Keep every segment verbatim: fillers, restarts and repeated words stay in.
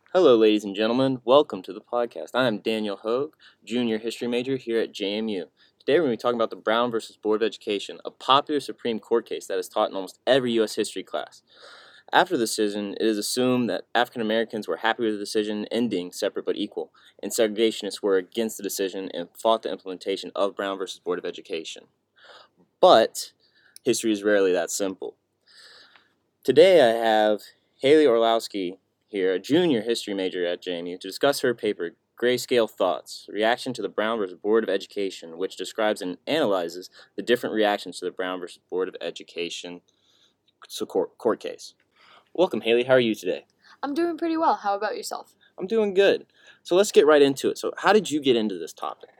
Hello, ladies and gentlemen. Welcome to the podcast. I am Daniel Hogue, junior history major here at J M U. Today we're going to be talking about the Brown versus Board of Education, a popular Supreme Court case that is taught in almost every U S history class. After the decision, it is assumed that African Americans were happy with the decision ending separate but equal, and segregationists were against the decision and fought the implementation of Brown versus Board of Education. But history is rarely that simple. Today I have Haley Orlowski here, a junior history major at J M U, to discuss her paper, Grayscale Thoughts, Reaction to the Brown versus Board of Education, which describes and analyzes the different reactions to the Brown versus Board of Education court, court case. Welcome, Haley. How are you today? I'm doing pretty well. How about yourself? I'm doing good. So let's get right into it. So how did you get into this topic?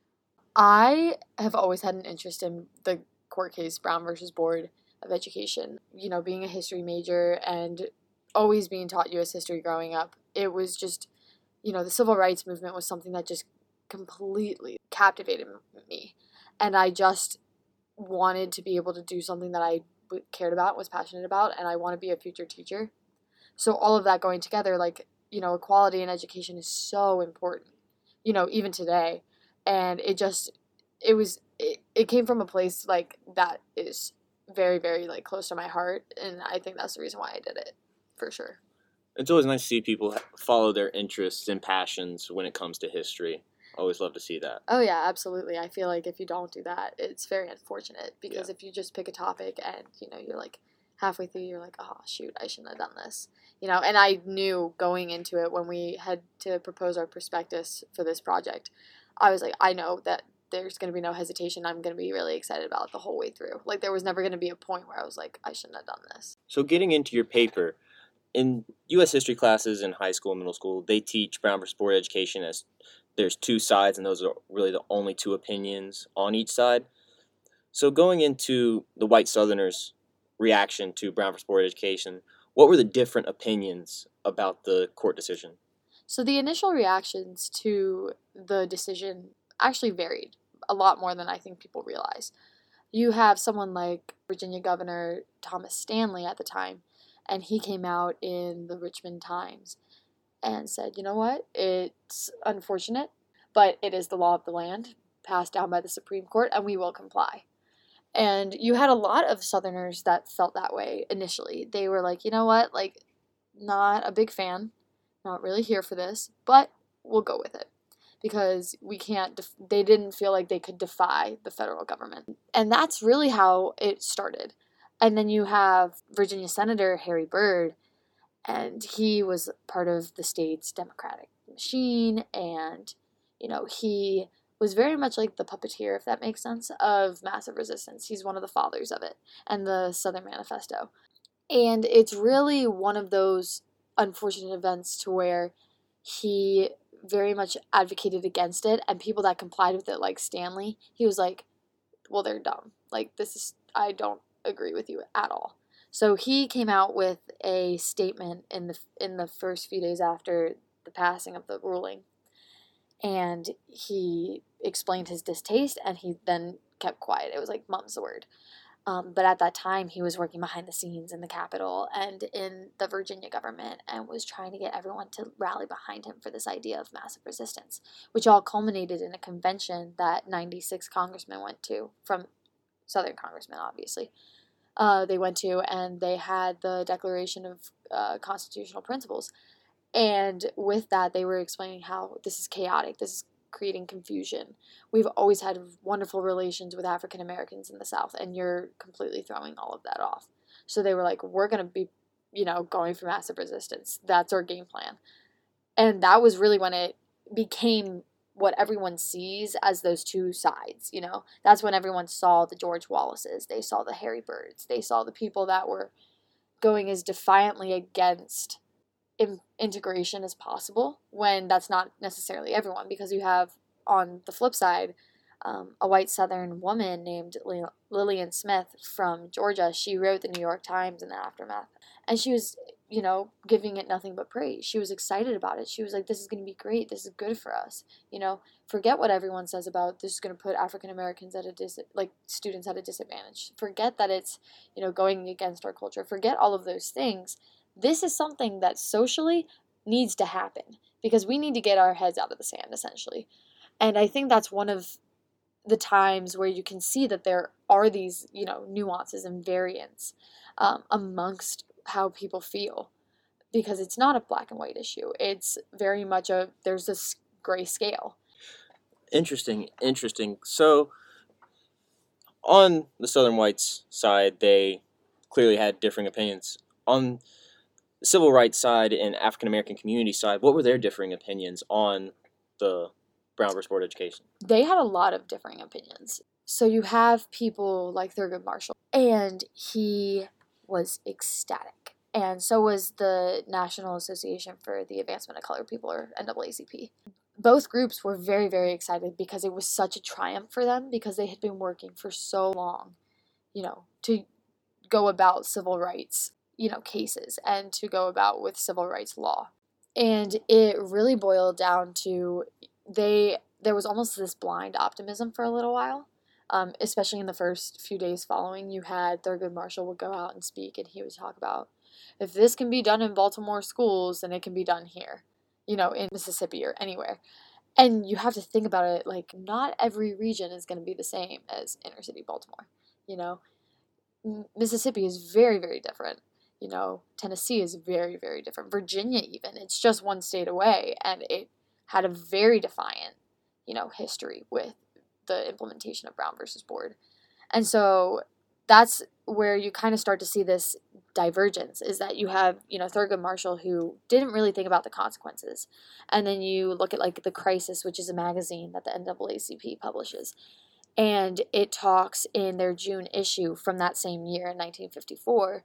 I have always had an interest in the court case, Brown versus Board of Education. You know, being a history major and always being taught U S history growing up, it was just, you know, the civil rights movement was something that just completely captivated me. And I just wanted to be able to do something that I cared about, was passionate about, and I want to be a future teacher. So all of that going together, like, you know, equality in education is so important, you know, even today. And it just, it was, it, it came from a place like that is very, very like close to my heart. And I think that's the reason why I did it, for sure. It's always nice to see people follow their interests and passions when it comes to history. Always love to see that. Oh yeah, absolutely. I feel like if you don't do that, it's very unfortunate because Yeah. if you just pick a topic and, you know, you're like halfway through, you're like, oh shoot, I shouldn't have done this. You know, and I knew going into it when we had to propose our prospectus for this project, I was like, I know that there's going to be no hesitation. I'm going to be really excited about it the whole way through. Like there was never going to be a point where I was like, I shouldn't have done this. So getting into your paper, in U S history classes in high school and middle school, they teach Brown versus Board of Education as there's two sides, and those are really the only two opinions on each side. So going into the white Southerners' reaction to Brown versus Board of Education, what were the different opinions about the court decision? So the initial reactions to the decision actually varied a lot more than I think people realize. You have someone like Virginia Governor Thomas Stanley at the time, and he came out in the Richmond Times and said, you know what, it's unfortunate, but it is the law of the land passed down by the Supreme Court, and we will comply. And you had a lot of Southerners that felt that way initially. They were like, you know what, like, not a big fan, not really here for this, but we'll go with it because we can't, def- they didn't feel like they could defy the federal government. And that's really how it started. And then you have Virginia Senator Harry Byrd, and he was part of the state's democratic machine, and, you know, he was very much like the puppeteer, if that makes sense, of massive resistance. He's one of the fathers of it, and the Southern Manifesto. And it's really one of those unfortunate events to where he very much advocated against it, and people that complied with it, like Stanley, he was like, well, they're dumb. Like, this is, I don't agree with you at all. So he came out with a statement in the in the first few days after the passing of the ruling, and he explained his distaste, and he then kept quiet. It was like mum's the word. Um, but at that time, he was working behind the scenes in the Capitol and in the Virginia government and was trying to get everyone to rally behind him for this idea of massive resistance, which all culminated in a convention that ninety-six congressmen went to, from Southern congressmen, obviously. Uh, they went to, and they had the Declaration of uh, Constitutional Principles. And with that, they were explaining how this is chaotic, this is creating confusion. We've always had wonderful relations with African Americans in the South, and you're completely throwing all of that off. So they were like, we're going to be, you know, going for massive resistance. That's our game plan. And that was really when it became what everyone sees as those two sides, you know. That's when everyone saw the George Wallaces, they saw the Harry Byrds, they saw the people that were going as defiantly against in- integration as possible, when that's not necessarily everyone, because you have on the flip side um, a white Southern woman named Lil- Lillian Smith from Georgia. She wrote the New York Times in the aftermath, and she was, you know, giving it nothing but praise. She was excited about it. She was like, this is going to be great. This is good for us. You know, forget what everyone says about this is going to put African Americans at a dis- like students at a disadvantage. Forget that it's, you know, going against our culture. Forget all of those things. This is something that socially needs to happen because we need to get our heads out of the sand, essentially. And I think that's one of the times where you can see that there are these, you know, nuances and variants um, amongst how people feel, because it's not a black and white issue. It's very much a, there's this gray scale. Interesting, interesting. So, on the Southern whites side, they clearly had differing opinions. On the civil rights side and African American community side, what were their differing opinions on the Brown versus Board of Education? They had a lot of differing opinions. So you have people like Thurgood Marshall, and he was ecstatic. And so was the National Association for the Advancement of Colored People, or N double A C P. Both groups were very, very excited because it was such a triumph for them, because they had been working for so long, you know, to go about civil rights, you know, cases and to go about with civil rights law. And it really boiled down to they there was almost this blind optimism for a little while, um, especially in the first few days following. You had Thurgood Marshall would go out and speak, and he would talk about, if this can be done in Baltimore schools, then it can be done here, you know, in Mississippi or anywhere. And you have to think about it, like, not every region is going to be the same as inner city Baltimore, you know. Mississippi is very, very different. You know, Tennessee is very, very different. Virginia, even, it's just one state away, and it had a very defiant, you know, history with the implementation of Brown versus Board. And so that's where you kind of start to see this divergence, is that you have, you know, Thurgood Marshall, who didn't really think about the consequences. And then you look at, like, The Crisis, which is a magazine that the N double A C P publishes. And it talks in their June issue from that same year, in nineteen fifty-four,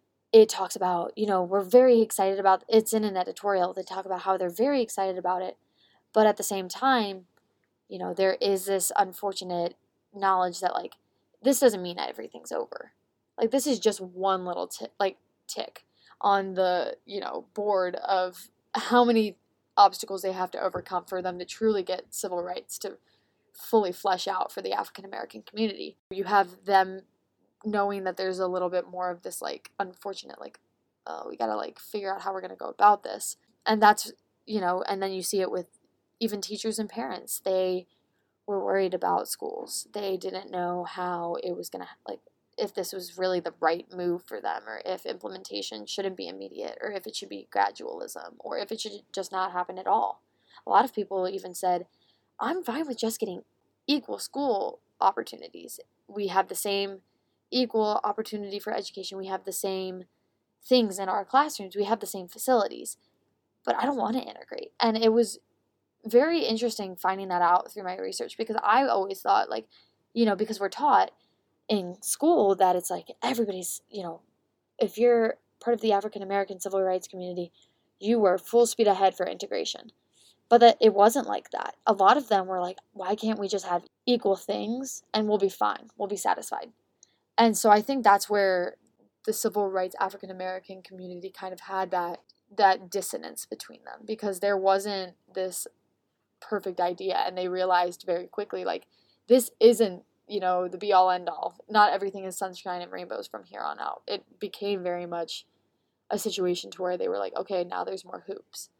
it talks about, you know, we're very excited about, it's in an editorial, they talk about how they're very excited about it, but at the same time, you know, there is this unfortunate knowledge that, like, this doesn't mean that everything's over. Like, this is just one little tick, like, tick on the, you know, board of how many obstacles they have to overcome for them to truly get civil rights to fully flesh out for the African American community. You have them knowing that there's a little bit more of this, like, unfortunate, like, oh, we gotta, like, figure out how we're gonna go about this. And that's, you know, and then you see it with even teachers and parents. They were worried about schools. They didn't know how it was gonna, like, if this was really the right move for them, or if implementation shouldn't be immediate, or if it should be gradualism, or if it should just not happen at all. A lot of people even said, I'm fine with just getting equal school opportunities. We have the same equal opportunity for education. We have the same things in our classrooms. We have the same facilities. But I don't want to integrate. And it was very interesting finding that out through my research, because I always thought, like, you know, because we're taught in school that it's like everybody's, you know, if you're part of the African American civil rights community, you were full speed ahead for integration. But that it wasn't like that. A lot of them were like, why can't we just have equal things and we'll be fine, we'll be satisfied. And so I think that's where the civil rights African American community kind of had that that dissonance between them, because there wasn't this perfect idea, and they realized very quickly, like, this isn't, you know, the be all end all. Not everything is sunshine and rainbows from here on out. It became very much a situation to where they were like, okay, now there's more hoops.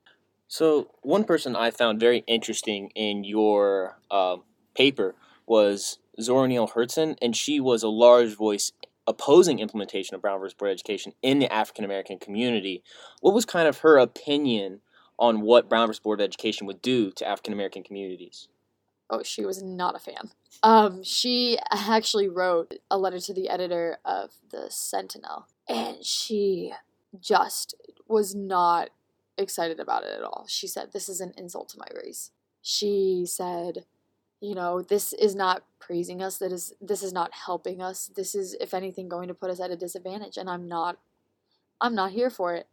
So one person I found very interesting in your uh, paper was Zora Neale Hurston, and she was a large voice opposing implementation of Brown versus Board education in the African American community. What was kind of her opinion on what Brown versus Board of Education would do to African American communities? Oh, she was not a fan. Um, she actually wrote a letter to the editor of the Sentinel, and she just was not excited about it at all. She said, this is an insult to my race. She said, you know, this is not praising us, that is this is not helping us. This is, if anything, going to put us at a disadvantage, and I'm not I'm not here for it.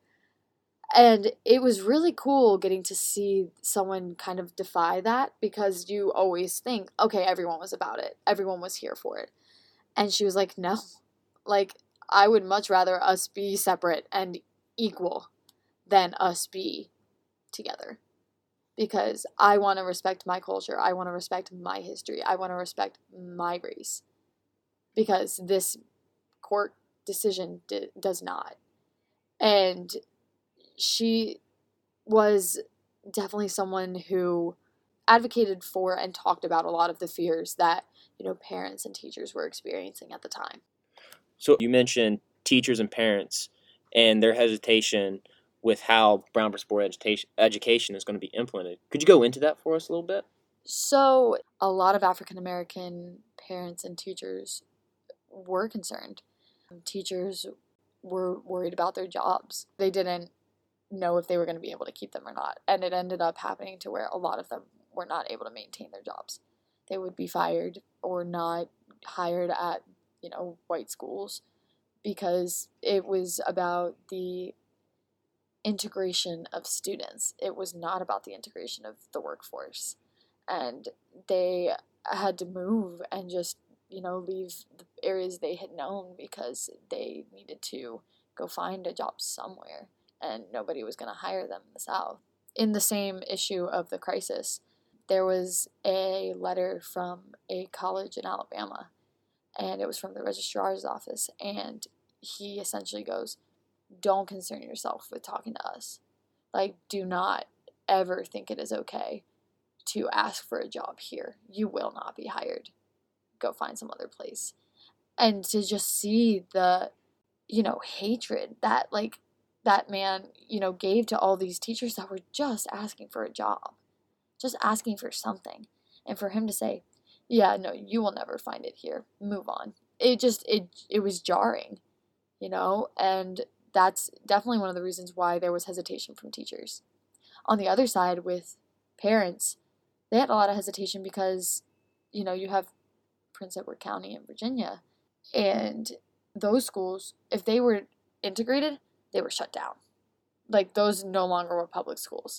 And it was really cool getting to see someone kind of defy that, because you always think, okay, everyone was about it. Everyone was here for it. And she was like, no. Like, I would much rather us be separate and equal than us be together. Because I want to respect my culture. I want to respect my history. I want to respect my race. Because this court decision d- does not. And she was definitely someone who advocated for and talked about a lot of the fears that, you know, parents and teachers were experiencing at the time. So you mentioned teachers and parents and their hesitation with how Brown versus Board education, education is going to be implemented. Could you go into that for us a little bit? So a lot of African American parents and teachers were concerned. Teachers were worried about their jobs. They didn't know if they were going to be able to keep them or not. And it ended up happening to where a lot of them were not able to maintain their jobs. They would be fired or not hired at, you know, white schools because it was about the integration of students. It was not about the integration of the workforce. And they had to move and just, you know, leave the areas they had known because they needed to go find a job somewhere, and nobody was going to hire them in the South. In the same issue of the crisis, there was a letter from a college in Alabama, and it was from the registrar's office, and he essentially goes, don't concern yourself with talking to us. Like, do not ever think it is okay to ask for a job here. You will not be hired. Go find some other place. And to just see the, you know, hatred that, like, that man, you know, gave to all these teachers that were just asking for a job, just asking for something. And for him to say, yeah, no, you will never find it here. Move on. It just, it, it was jarring, you know, and that's definitely one of the reasons why there was hesitation from teachers. On the other side, with parents, they had a lot of hesitation because, you know, you have Prince Edward County in Virginia, and those schools, if they were integrated, they were shut down. Like, those no longer were public schools.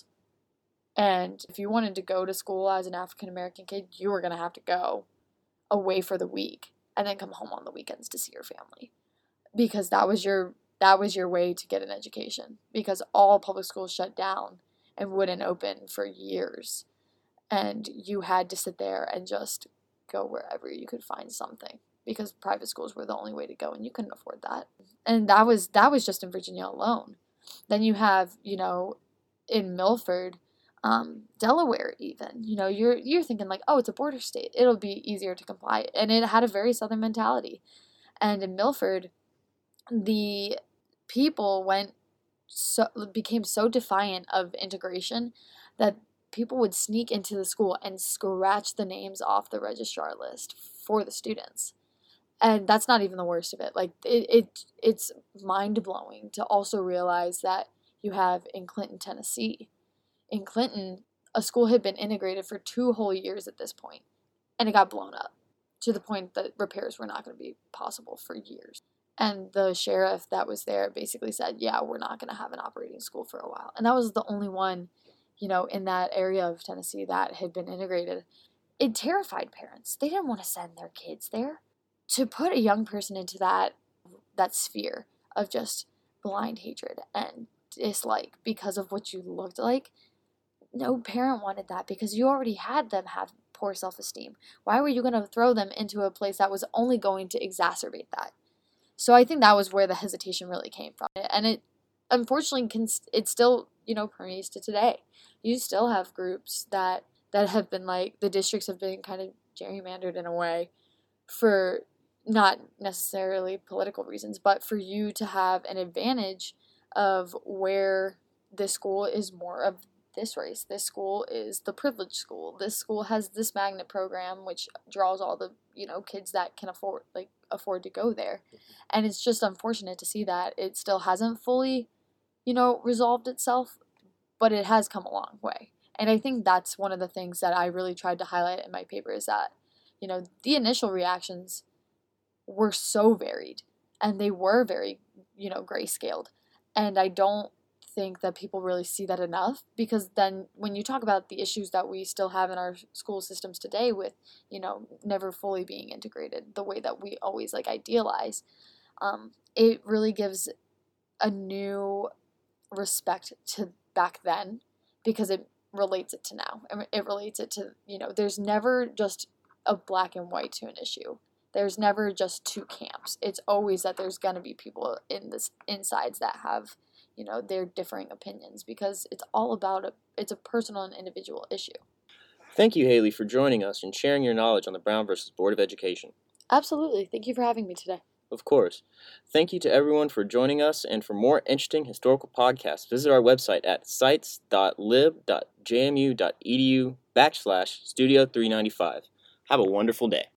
And if you wanted to go to school as an African American kid, you were going to have to go away for the week and then come home on the weekends to see your family, because that was your that was your way to get an education, because all public schools shut down and wouldn't open for years, and you had to sit there and just go wherever you could find something, because private schools were the only way to go, and you couldn't afford that. And that was that was just in Virginia alone. Then you have, you know, in Milford, um, Delaware even, you know, you're you're thinking like, oh, it's a border state, it'll be easier to comply, and it had a very Southern mentality. And in Milford, the people went so became so defiant of integration that people would sneak into the school and scratch the names off the registrar list for the students. And that's not even the worst of it. Like, it, it it's mind-blowing to also realize that you have in Clinton, Tennessee. In Clinton, a school had been integrated for two whole years at this point, and it got blown up to the point that repairs were not going to be possible for years. And the sheriff that was there basically said, yeah, we're not going to have an operating school for a while. And that was the only one, you know, in that area of Tennessee that had been integrated. It terrified parents. They didn't want to send their kids there. To put a young person into that that sphere of just blind hatred and dislike because of what you looked like, no parent wanted that, because you already had them have poor self-esteem. Why were you going to throw them into a place that was only going to exacerbate that? So I think that was where the hesitation really came from. And it, unfortunately, can it still, you know, permeates to today. You still have groups that, that have been like, the districts have been kind of gerrymandered in a way for not necessarily political reasons, but for you to have an advantage of where this school is more of this race. This school is the privileged school. This school has this magnet program, which draws all the, you know, kids that can afford, like, afford to go there. And it's just unfortunate to see that it still hasn't fully, you know, resolved itself, but it has come a long way. And I think that's one of the things that I really tried to highlight in my paper, is that, you know, the initial reactions were so varied, and they were very, you know, grayscaled. And I don't think that people really see that enough, because then when you talk about the issues that we still have in our school systems today with, you know, never fully being integrated the way that we always like idealize, um, it really gives a new respect to back then, because it relates it to now. It relates it to, you know, there's never just a black and white to an issue. There's never just two camps. It's always that there's going to be people in this insides that have, you know, their differing opinions, because it's all about a, it's a personal and individual issue. Thank you, Haley, for joining us and sharing your knowledge on the Brown versus Board of Education. Absolutely. Thank you for having me today. Of course. Thank you to everyone for joining us, and for more interesting historical podcasts, visit our website at sites.lib.jmu.edu backslash studio 395. Have a wonderful day.